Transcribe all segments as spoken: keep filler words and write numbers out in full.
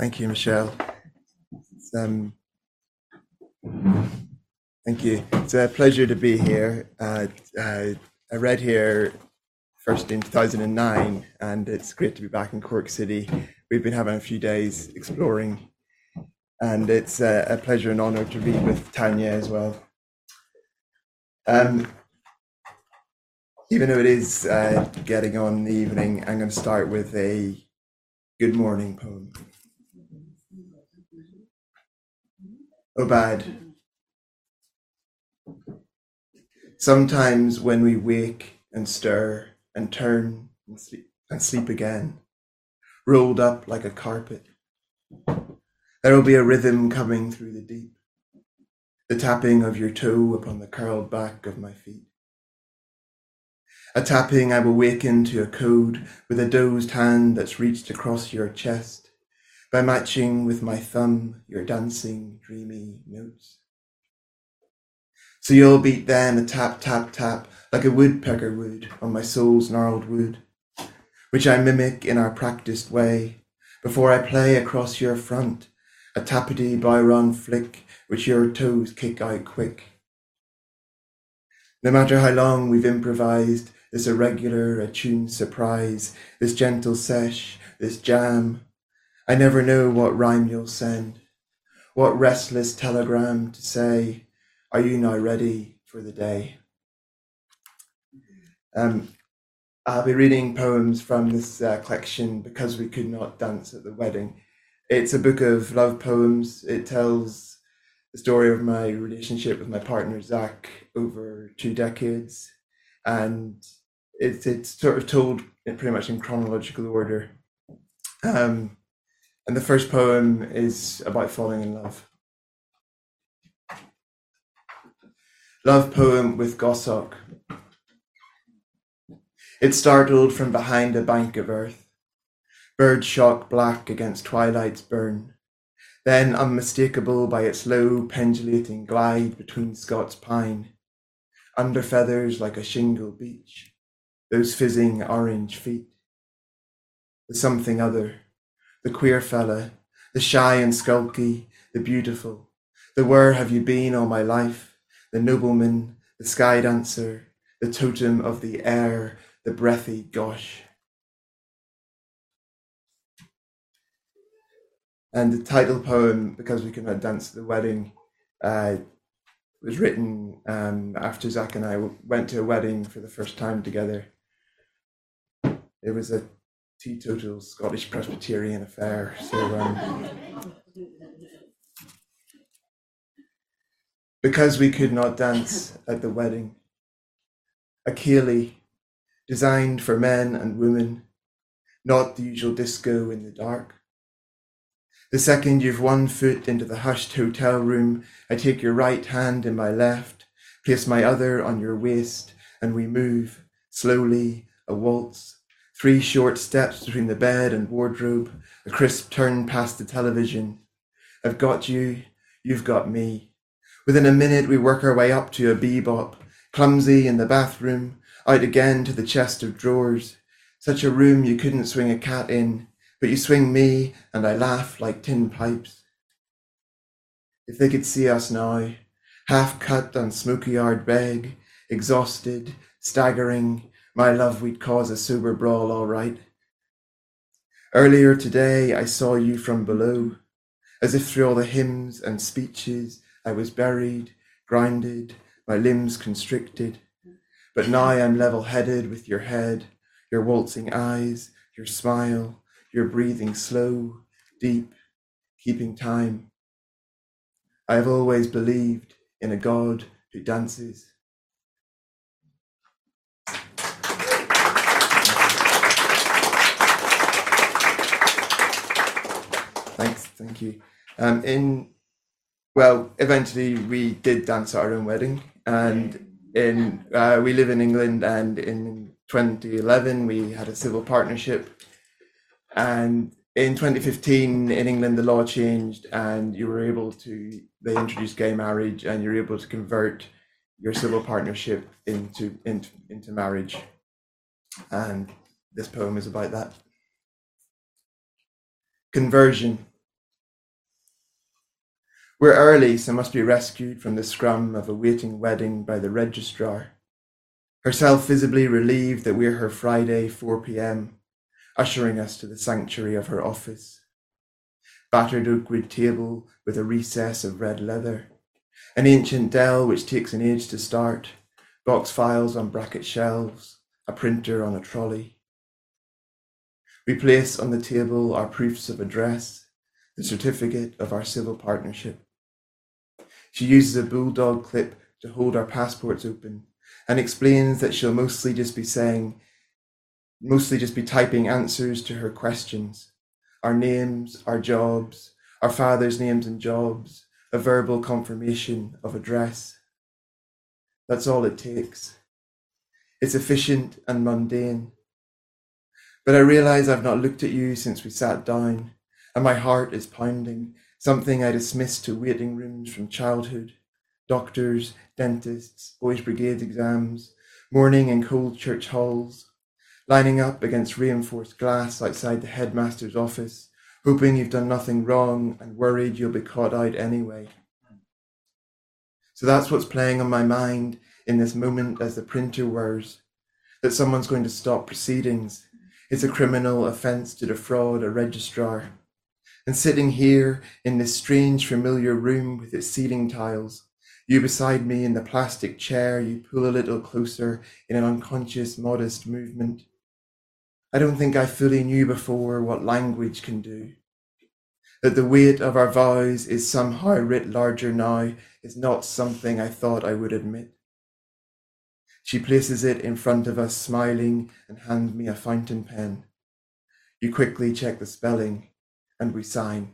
Thank you, Michelle. It's, um, thank you. It's a pleasure to be here. Uh, uh, I read here first in two thousand nine, and it's great to be back in Cork City. We've been having a few days exploring, and it's a, a pleasure and honour to read with Tanya as well. Um, even though it is uh, getting on in the evening, I'm going to start with a good morning poem. Obad. Sometimes when we wake and stir and turn and sleep, and sleep again, rolled up like a carpet, there will be a rhythm coming through the deep, the tapping of your toe upon the curled back of my feet. A tapping I will waken to a code with a dozed hand that's reached across your chest by matching with my thumb your dancing, dreamy notes. So you'll beat then a tap, tap, tap, like a woodpecker would on my soul's gnarled wood, which I mimic in our practiced way, before I play across your front, a tappity by-run flick, which your toes kick out quick. No matter how long we've improvised, this irregular, attuned surprise, this gentle sesh, this jam, I never know what rhyme you'll send, what restless telegram to say, are you now ready for the day? Um, I'll be reading poems from this uh, collection, Because We Could Not Dance at the Wedding. It's a book of love poems. It tells the story of my relationship with my partner, Zach, over two decades. And it's, it's sort of told in pretty much in chronological order. Um, and the first poem is about falling in love. Love poem with Goshawk. It startled from behind a bank of earth, bird shock black against twilight's burn, then unmistakable by its low pendulating glide between Scots pine, under feathers like a shingle beach, those fizzing orange feet. The something other, the queer fella, the shy and skulky, the beautiful, the where have you been all my life, the nobleman, the sky dancer, the totem of the air, the breathy gosh. And the title poem, Because We Could Not Dance at the Wedding, uh, was written um, after Zach and I went to a wedding for the first time together. It was a teetotal Scottish Presbyterian affair. So, um, because we could not dance at the wedding, a ceilidh designed for men and women, not the usual disco in the dark. The second you've one foot into the hushed hotel room, I take your right hand in my left, place my other on your waist, and we move, slowly, a waltz, three short steps between the bed and wardrobe, a crisp turn past the television. I've got you, you've got me. Within a minute we work our way up to a bebop, clumsy in the bathroom, out again to the chest of drawers. Such a room you couldn't swing a cat in, but you swing me and I laugh like tin pipes. If they could see us now, half cut on smoky yard beg, exhausted, staggering, my love, we'd cause a sober brawl all right. Earlier today I saw you from below, as if through all the hymns and speeches I was buried, grounded, my limbs constricted. But now I'm level-headed with your head, your waltzing eyes, your smile, your breathing slow, deep, keeping time. I have always believed in a God who dances. Thanks, thank you. Um, in Well, eventually we did dance at our own wedding, and in uh, we live in England, and in twenty eleven we had a civil partnership, and in twenty fifteen in England the law changed, and you were able to they introduced gay marriage, and you're able to convert your civil partnership into into, into marriage, and this poem is about that. Conversion. We're early, so must be rescued from the scrum of a waiting wedding by the registrar, herself visibly relieved that we're her Friday four p.m, ushering us to the sanctuary of her office. Battered oak wood table with a recess of red leather, an ancient Dell which takes an age to start, box files on bracket shelves, a printer on a trolley. We place on the table our proofs of address, the certificate of our civil partnership. She uses a bulldog clip to hold our passports open and explains that she'll mostly just be saying, mostly just be typing answers to her questions. Our names, our jobs, our father's names and jobs, a verbal confirmation of address. That's all it takes. It's efficient and mundane. But I realise I've not looked at you since we sat down, and my heart is pounding, something I dismissed to waiting rooms from childhood, doctors, dentists, boys' brigade exams, morning in cold church halls, lining up against reinforced glass outside the headmaster's office, hoping you've done nothing wrong and worried you'll be caught out anyway. So that's what's playing on my mind in this moment as the printer whirs, that someone's going to stop proceedings. It's a criminal offence to defraud a registrar. And sitting here in this strange familiar room with its ceiling tiles, you beside me in the plastic chair, you pull a little closer in an unconscious, modest movement. I don't think I fully knew before what language can do. That the weight of our vows is somehow writ larger now is not something I thought I would admit. She places it in front of us, smiling, and hands me a fountain pen. You quickly check the spelling, and we sign.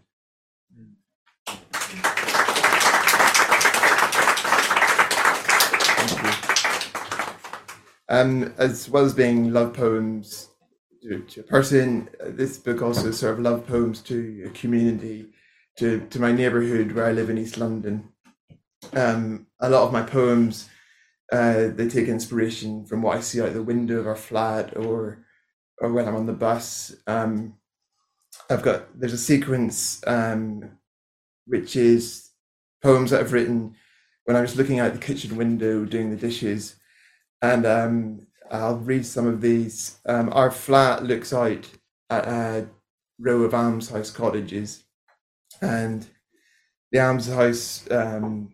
Um, as well as being love poems to, to a person, this book also sort of love poems to a community, to, to my neighbourhood where I live in East London. Um, a lot of my poems, uh, they take inspiration from what I see out the window of our flat or or when I'm on the bus. Um, I've got, there's a sequence um, which is poems that I've written when I was looking out the kitchen window doing the dishes. And um, I'll read some of these. Um, our flat looks out at a row of almshouse cottages, and the almshouse um,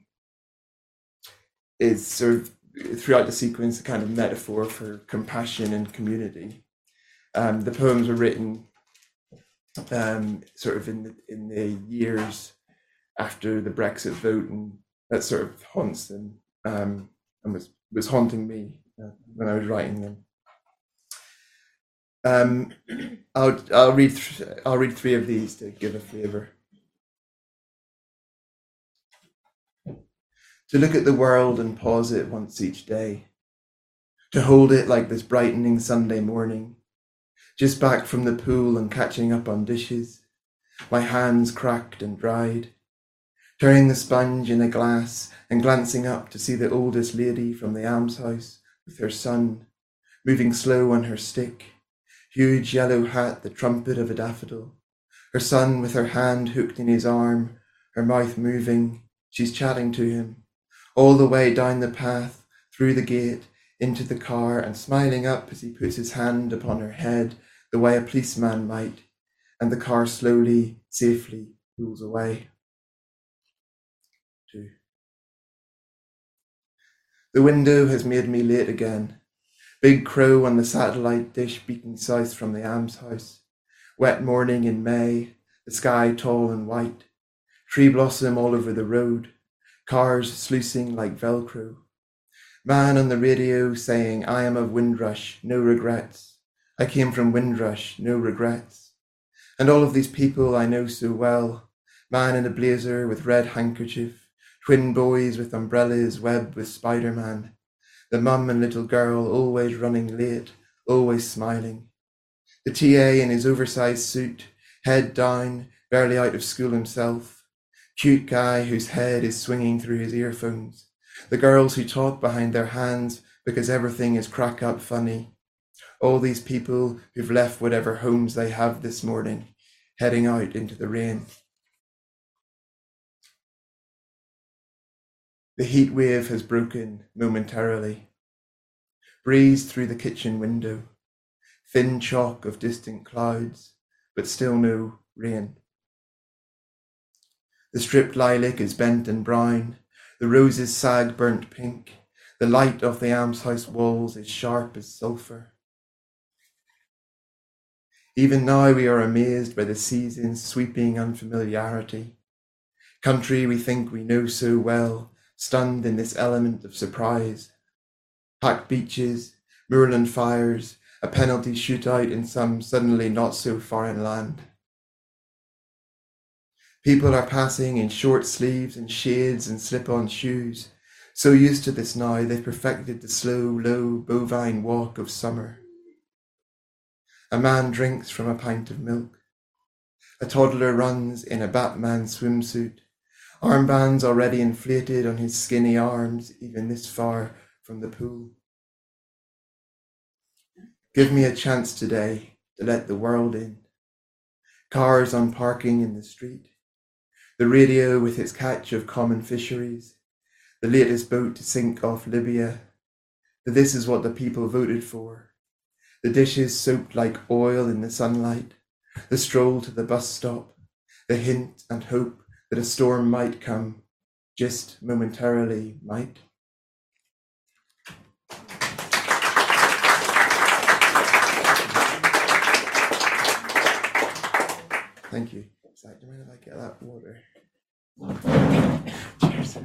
is sort of throughout the sequence a kind of metaphor for compassion and community. Um, the poems were written um, sort of in the, in the years after the Brexit vote, and that sort of haunts them um, and was was haunting me uh, when I was writing them. Um, I'll I'll read th- I'll read three of these to give a flavour. To look at the world and pause it once each day, to hold it like this brightening Sunday morning, just back from the pool and catching up on dishes, my hands cracked and dried, turning the sponge in a glass and glancing up to see the oldest lady from the almshouse with her son, moving slow on her stick, huge yellow hat the trumpet of a daffodil, her son with her hand hooked in his arm, her mouth moving, she's chatting to him, all the way down the path, through the gate, into the car, and smiling up as he puts his hand upon her head the way a policeman might, and the car slowly, safely pulls away. Two. The window has made me late again. Big crow on the satellite dish beating south from the almshouse. Wet morning in May, the sky tall and white. Tree blossom all over the road. Cars sluicing like Velcro. Man on the radio saying, I am of Windrush, no regrets. I came from Windrush, no regrets. And all of these people I know so well. Man in a blazer with red handkerchief. Twin boys with umbrellas webbed with Spider-Man. The mum and little girl always running late, always smiling. The T A in his oversized suit, head down, barely out of school himself. Cute guy whose head is swinging through his earphones. The girls who talk behind their hands because everything is crack up funny. All these people who've left whatever homes they have this morning, heading out into the rain. The heat wave has broken momentarily. Breeze through the kitchen window, thin chalk of distant clouds, but still no rain. The stripped lilac is bent and brown, the roses sag burnt pink, the light of the almshouse walls is sharp as sulphur. Even now we are amazed by the season's sweeping unfamiliarity. Country we think we know so well, stunned in this element of surprise. Packed beaches, moorland fires, a penalty shootout in some suddenly not so foreign land. People are passing in short sleeves and shades and slip-on shoes. So used to this now, they've perfected the slow, low, bovine walk of summer. A man drinks from a pint of milk. A toddler runs in a Batman swimsuit, armbands already inflated on his skinny arms, even this far from the pool. Give me a chance today to let the world in. Cars on parking in the street. The radio with its catch of common fisheries. The latest boat to sink off Libya. That this is what the people voted for. The dishes soaked like oil in the sunlight. The stroll to the bus stop. The hint and hope that a storm might come, just momentarily might. Thank you. Zach, do you mind if I get that water? Cheers.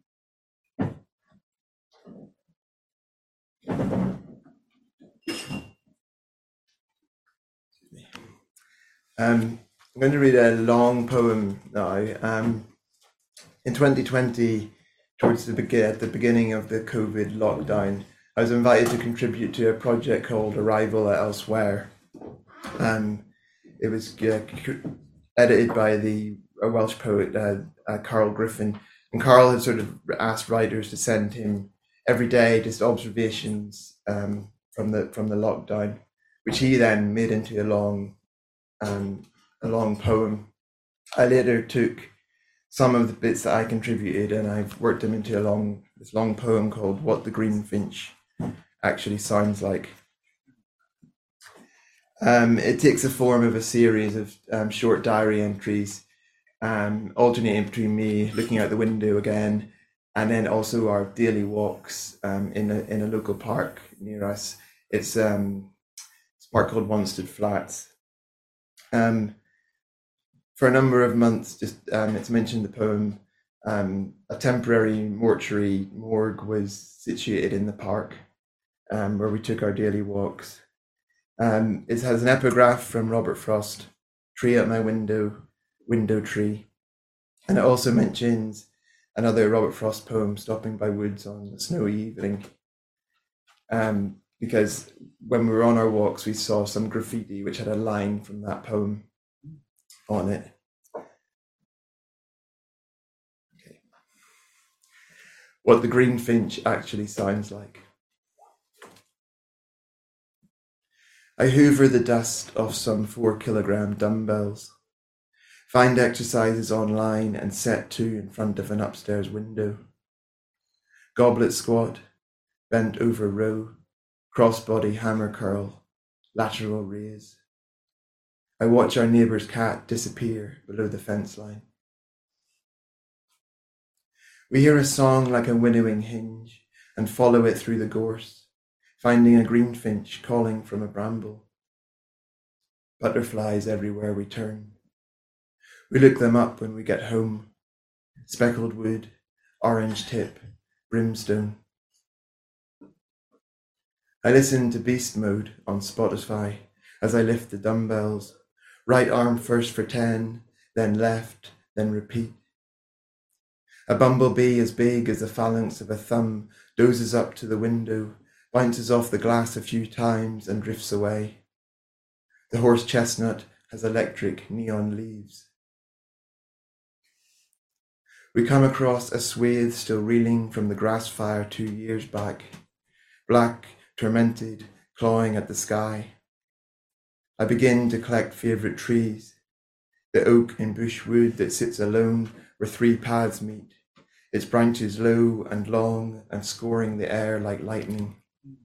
Um, I'm going to read a long poem now. Um, in twenty twenty, towards the, be- at the beginning of the COVID lockdown, I was invited to contribute to a project called Arrival at Elsewhere. Um, it was uh, edited by the a Welsh poet, uh, uh, Carl Griffin. And Carl had sort of asked writers to send him every day just observations um, from the from the lockdown, which he then made into a long um, a long poem. I later took some of the bits that I contributed and I've worked them into a long this long poem called What the Greenfinch Actually Sounds Like. Um, it takes the form of a series of um, short diary entries, um, alternating between me looking out the window again, and then also our daily walks um, in a in a local park near us. It's, um, it's a park called Wanstead Flats. Um, for a number of months, just um, it's mentioned in the poem, um, a temporary mortuary morgue was situated in the park, um, where we took our daily walks. Um, it has an epigraph from Robert Frost, "Tree at my window, window tree," and it also mentions another Robert Frost poem, "Stopping by woods on a snowy evening," um, because when we were on our walks, we saw some graffiti which had a line from that poem on it. Okay. What the greenfinch actually sounds like. I hoover the dust off some four kilogram dumbbells, find exercises online and set two in front of an upstairs window. Goblet squat, bent over row, crossbody hammer curl, lateral raise. I watch our neighbour's cat disappear below the fence line. We hear a song like a winnowing hinge and follow it through the gorse, finding a greenfinch calling from a bramble. Butterflies everywhere we turn. We look them up when we get home. Speckled wood, orange tip, brimstone. I listen to Beast Mode on Spotify as I lift the dumbbells. Right arm first for ten, then left, then repeat. A bumblebee as big as the phalanx of a thumb dozes up to the window, bounces off the glass a few times and drifts away. The horse chestnut has electric neon leaves. We come across a swathe still reeling from the grass fire two years back, black, tormented, clawing at the sky. I begin to collect favourite trees, the oak in bush wood that sits alone where three paths meet, its branches low and long and scoring the air like lightning.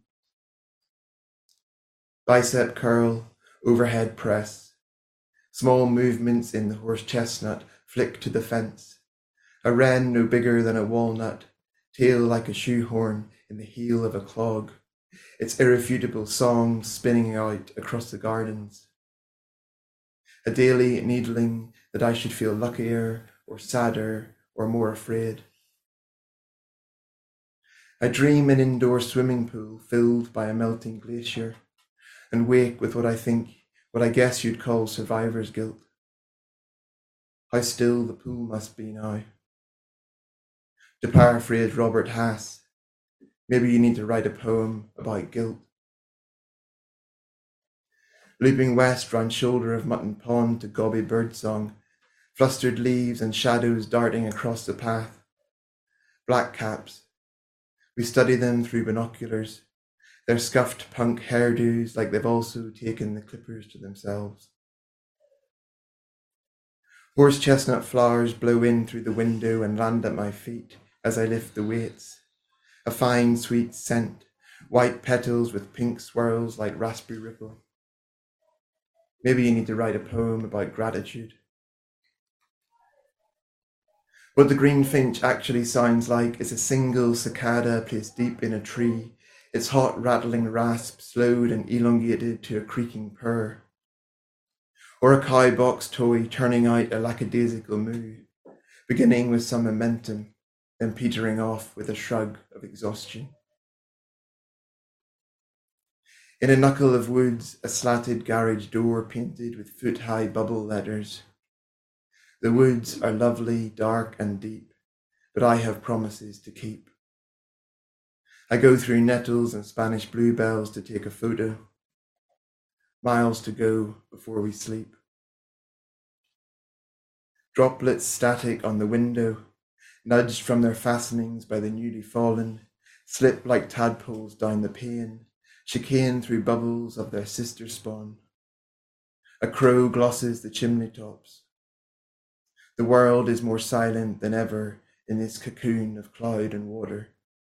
Bicep curl, overhead press, small movements in the horse chestnut flick to the fence, a wren no bigger than a walnut, tail like a shoehorn in the heel of a clog, its irrefutable song spinning out across the gardens. A daily needling that I should feel luckier or sadder or more afraid. I dream an indoor swimming pool filled by a melting glacier and wake with what I think, what I guess you'd call survivor's guilt. How still the pool must be now. To paraphrase Robert Hass, maybe you need to write a poem about guilt. Looping west round shoulder of Mutton Pond to gobby birdsong, flustered leaves and shadows darting across the path. Black caps. We study them through binoculars, their scuffed punk hairdos like they've also taken the clippers to themselves. Horse chestnut flowers blow in through the window and land at my feet as I lift the weights. A fine, sweet scent, white petals with pink swirls like raspberry ripple. Maybe you need to write a poem about gratitude. What the greenfinch actually sounds like is a single cicada placed deep in a tree, its hot rattling rasp slowed and elongated to a creaking purr. Or a cow box toy turning out a lackadaisical moo, beginning with some momentum, then petering off with a shrug of exhaustion. In a knuckle of woods, a slatted garage door painted with foot-high bubble letters. The woods are lovely, dark and deep, but I have promises to keep. I go through nettles and Spanish bluebells to take a photo. Miles to go before we sleep. Droplets static on the window, nudged from their fastenings by the newly fallen, slip like tadpoles down the pane, chicane through bubbles of their sister spawn. A crow glosses the chimney tops. The world is more silent than ever in this cocoon of cloud and water.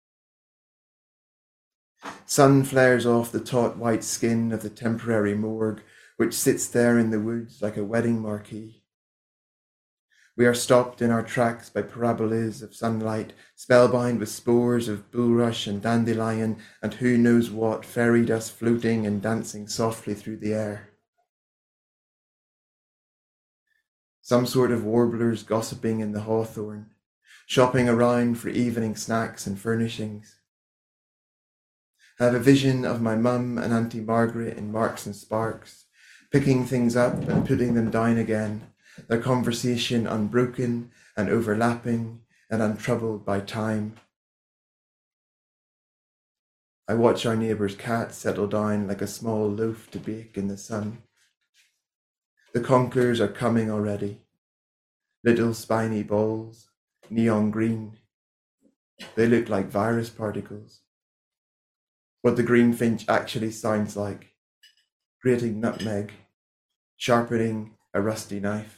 Sun flares off the taut white skin of the temporary morgue, which sits there in the woods like a wedding marquee. We are stopped in our tracks by parabolas of sunlight, spellbound with spores of bulrush and dandelion and who knows what fairy dust floating and dancing softly through the air. Some sort of warblers gossiping in the hawthorn, shopping around for evening snacks and furnishings. I have a vision of my mum and Auntie Margaret in Marks and Sparks, picking things up and putting them down again, their conversation unbroken and overlapping and untroubled by time. I watch our neighbour's cat settle down like a small loaf to bake in the sun. The conkers are coming already. Little spiny balls, neon green. They look like virus particles. What the greenfinch actually sounds like. Grating nutmeg, sharpening a rusty knife.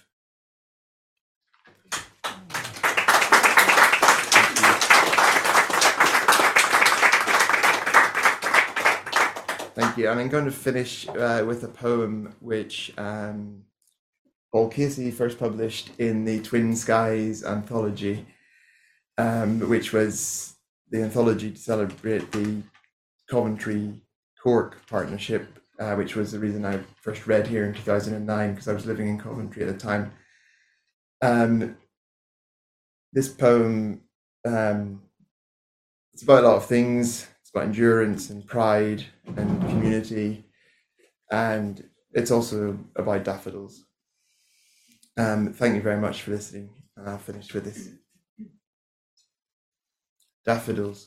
Thank you. And I'm going to finish uh, with a poem which um, Paul Casey first published in the Twin Skies anthology, um, which was the anthology to celebrate the Coventry Cork partnership, uh, which was the reason I first read here in two thousand nine, because I was living in Coventry at the time. Um, this poem, um, it's about a lot of things. About endurance and pride and community, and it's also about daffodils. Um, thank you very much for listening, and I'll finish with this. Daffodils.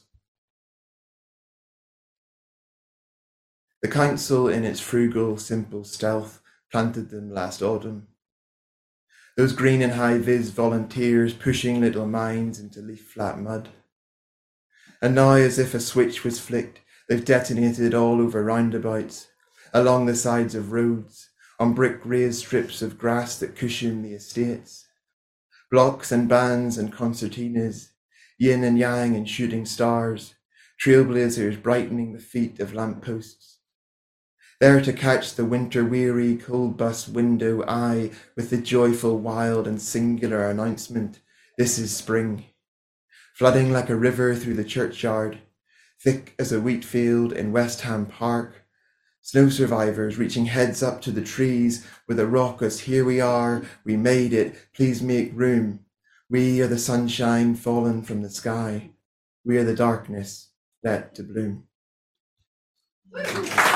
The council in its frugal, simple stealth planted them last autumn. Those green and high-vis volunteers pushing little minds into leaf-flat mud. And now, as if a switch was flicked, they've detonated all over roundabouts, along the sides of roads, on brick-raised strips of grass that cushion the estates. Blocks and bands and concertinas, yin and yang and shooting stars, trailblazers brightening the feet of lampposts. There to catch the winter-weary, cold-bus window eye with the joyful, wild and singular announcement, this is spring. Flooding like a river through the churchyard, thick as a wheat field in West Ham Park, snow survivors reaching heads up to the trees with a raucous, here we are, we made it, please make room. We are the sunshine fallen from the sky. We are the darkness let to bloom.